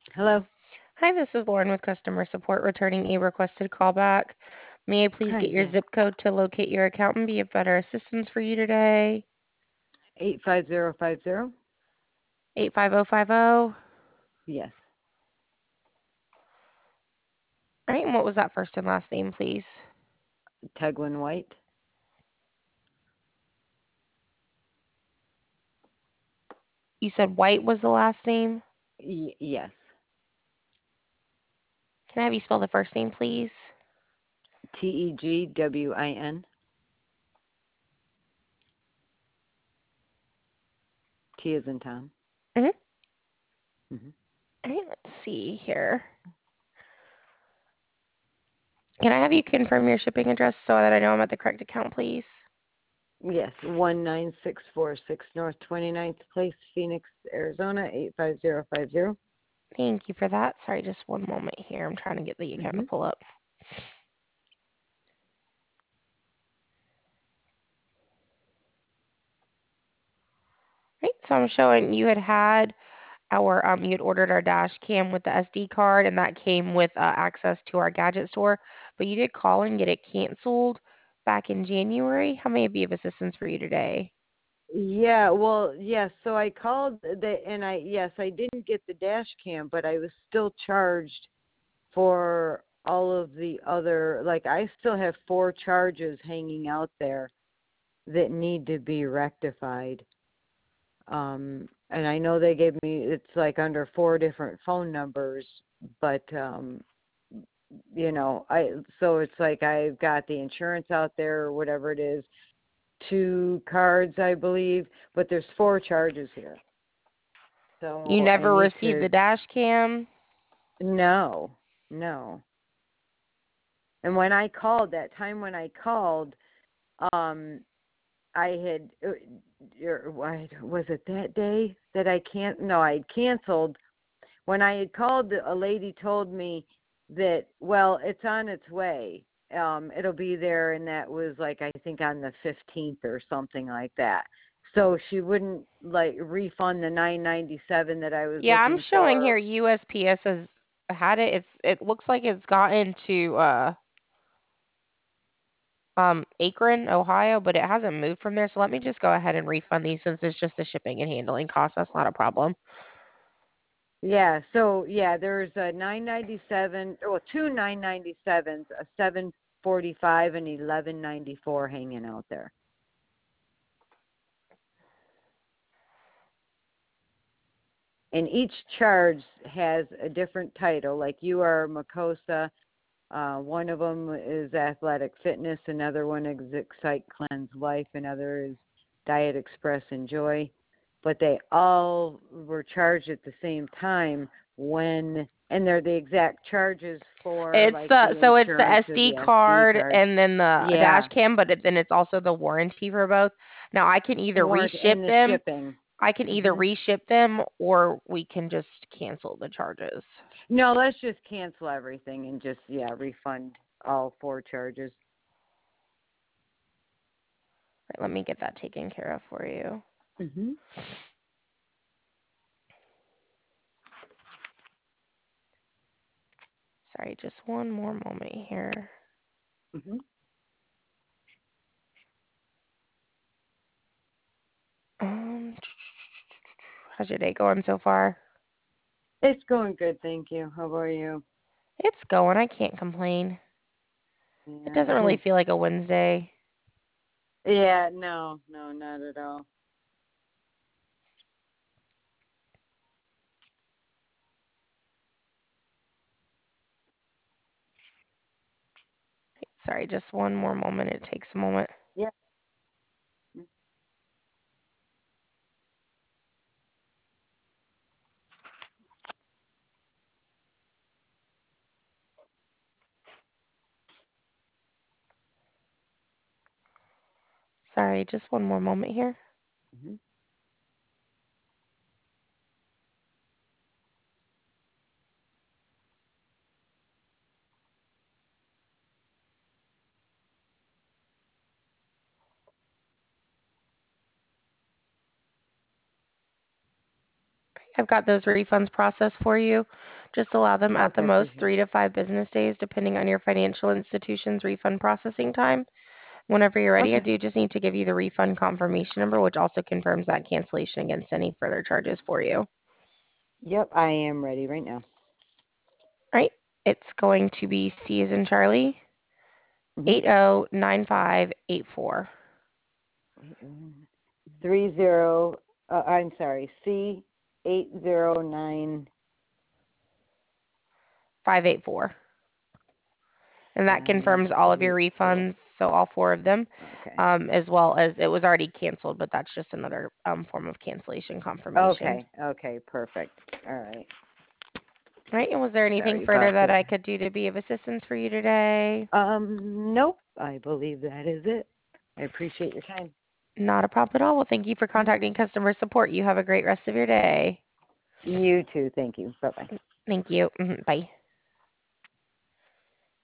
Hello. Hi, this is Lauren with customer support returning a requested callback. May I please Hi, get your yes. zip code to locate your account and be of better assistance for you today? 85050. 85050. Yes. All right, and what was that first and last name, please? Teglin White. You said White was the last name. Yes. Can I have you spell the first name, please? Tegwin. T is in Tom. Mm-hmm. Hmm. All right, let's see here. Can I have you confirm your shipping address so that I know I'm at the correct account, please? Yes. 19646 North 29th Place, Phoenix, Arizona, 85050. Thank you for that. Sorry, just one moment here. I'm trying to get the account to Hmm. pull up. Right, so I'm showing you had ordered our dash cam with the SD card, and that came with access to our gadget store. But you did call and get it canceled back in January. How may I be of assistance for you today? Yeah, well, yes. So I called and yes, I didn't get the dash cam, but I was still charged for all of the other, like, I still have 4 charges hanging out there that need to be rectified. And I know they gave me, it's like under 4 different phone numbers, but so it's like I've got the insurance out there or whatever it is, 2 cards, I believe, but there's 4 charges here. You So I never need received to, the dash cam? no, no. And when I called, that time when I called, um, I had, what was it, that day that I can't? No, I had canceled. When I had called, a lady told me that, well, it's on its way. It'll be there, and that was like, I think on the 15th or something like that. So she wouldn't like refund the 9.97 that I was Yeah, I'm looking showing for. here USPS has had it. It looks like it's gotten to Akron, Ohio, but it hasn't moved from there. So let me just go ahead and refund these since it's just the shipping and handling cost. That's not a problem. Yeah, so yeah, there's a 9.97, well, 2 9.97s, a 7.45, and 11.94 hanging out there. And each charge has a different title. Like you are Makosa. One of them is Athletic Fitness. Another one is Excite Cleanse Life. Another is Diet Express Enjoy. But they all were charged at the same time and they're the exact charges for It's like the the so it's the insurance or SD the SD card card. and then the dash Yeah, cam, but then it's also the warranty for both. Now I can either warrant reship and the them. shipping. I can either Hmm. reship them or we can just cancel the charges. No, let's just cancel everything and just, yeah, refund all 4 charges. Right, let me get that taken care of for you. Hmm. Sorry, just one more moment here. Hmm. Um, how's your day going so far? It's going good, thank you. How about you? It's going. I can't complain. It Yeah. doesn't really feel like a Wednesday. Yeah, no, no, not at all. Sorry, just one more moment. It takes a moment. Yeah. Sorry, just one more moment here. Hmm. I've got those refunds processed for you. Just allow them at the Okay, most appreciate it. 3 to 5 business days, depending on your financial institution's refund processing time. Whenever you're ready, I Okay. do just need to give you the refund confirmation number, which also confirms that cancellation against any further charges for you. Yep, I am ready right now. All right. It's going to be C as in Charlie, Mm-hmm. 809584. 30. I'm sorry. C809. 584. And that confirms all of your 584. refunds, so all 4 of them, Okay. as well as it was already canceled, but that's just another form of cancellation confirmation. Okay, perfect. All right. All right, and was there anything Sorry further about that this. I could do to be of assistance for you today? Nope. I believe that is it. I appreciate your time. Not a problem at all. Well, thank you for contacting customer support. You have a great rest of your day. You too. Thank you. Bye-bye. Thank you. Bye.